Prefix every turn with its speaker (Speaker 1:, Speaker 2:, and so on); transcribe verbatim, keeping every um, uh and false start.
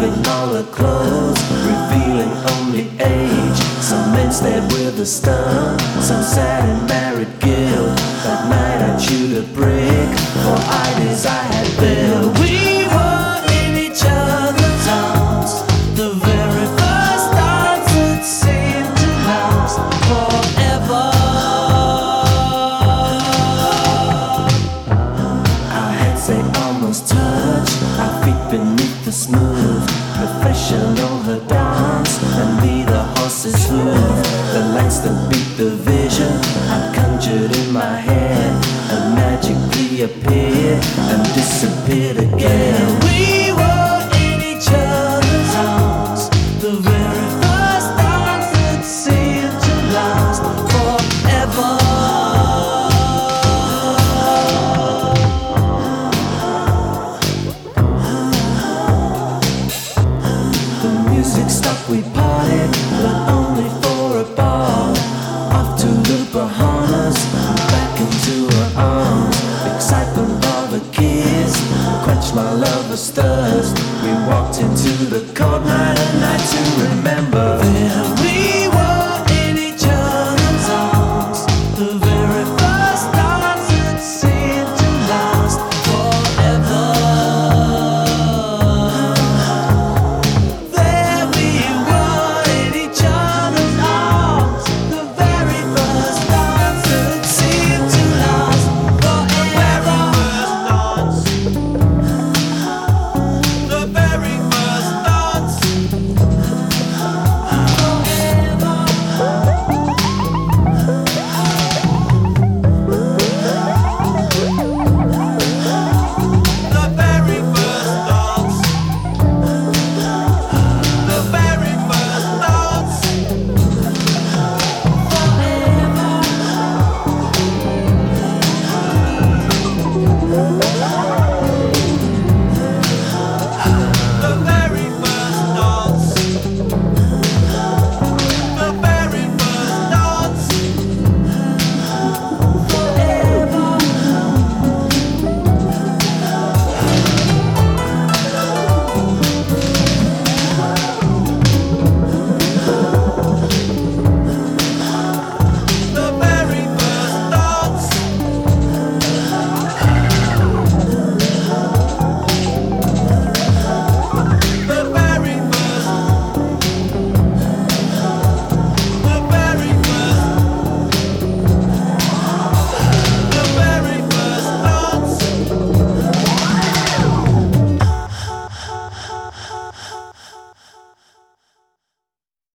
Speaker 1: in all her clothes, revealing only age. Some men stared with a stun, some sad and married guilt. That night I chewed a brick for ideas I had built. We were in each other's arms, the very first dance that seemed to last forever. Our heads they almost touch, our feet beneath the smooth professional her dance, and me the horse's hoof. The lights that beat the vision I conjured in my head, and magically appeared and disappeared again. We were in each other's arms, the very first dance that seemed to last forever. Music stopped, we parted, but only for a ball. Off to the Bahamas, back into her arms. Excitement of a kiss, quench my lover's thirst.